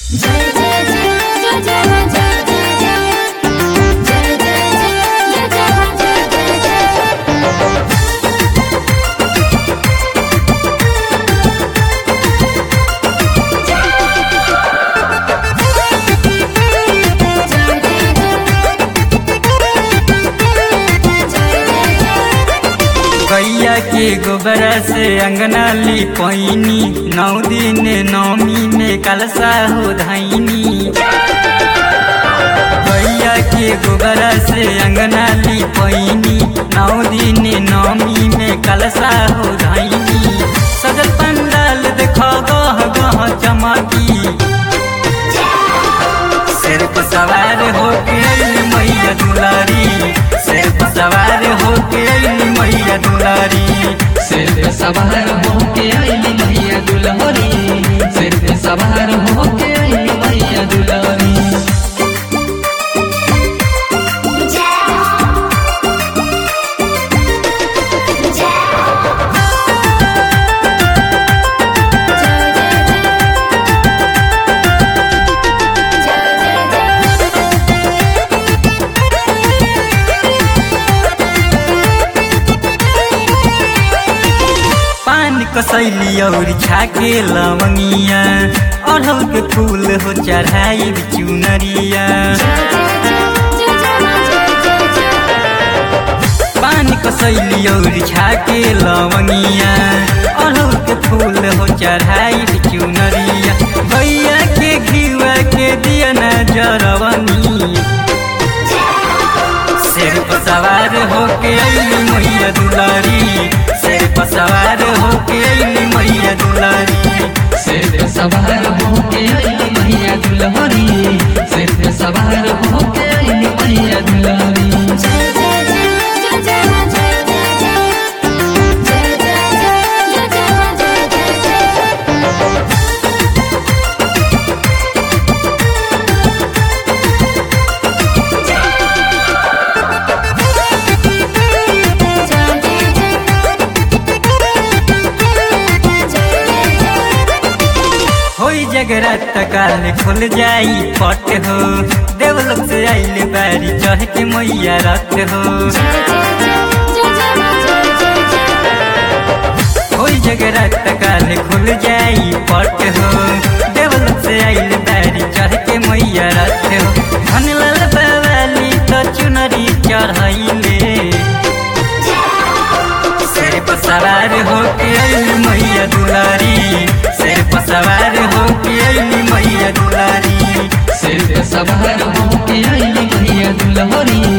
गैया के गोबरा से अंगना लिपैनी 9 दिन नौमी में कलशा हो धैनी। गैया के गोबरा से अंगना लिपैनी 9 दिन नौमी में कलशा हो धैनी। सजल पंडाल देखो गह गह चमकी, सिर पर सवार होके अइली मैया दुलारी, सिर पर सवार होके अइली मैया दुलारी, सिर पे सवार होके आइली मैया दुलारी, सिर पे सवार होके आइली मैया दुलारी। कसैली और छाके लवंगिया, अड़हुल के फूल हो चढ़ाई चुनरिया। पान कसैली और छाके लवंगिया, अड़हुल के फूल हो चढ़ाई चुनरिया। भैया के घिवा के दिया न जरवनी, सिर पर सवार होके अइली मैया दुलारी, सिर पर सवार होके अइली मैया दुलारी, सिर पे सवार होके आइली मैया दुलारी, सिर पे सवार होके आइली मैया दुलारी। जगरात काल खुल जाई पट हो, देवलोक से आइले बारी चढ़ के मैया रत हो। होई जगरात काल खुल जाई पट हो, देवलोक से आइले बारी चढ़ के मैया रत हो। धनलाल बावाली तो चुनरी चढ़ाइले, सिर पर सवार होके अइली मैया दुलारी, सिर पर सवार होके अइली मैया दुलारी, सिर पे सवार होके आइली मैया दुलारी,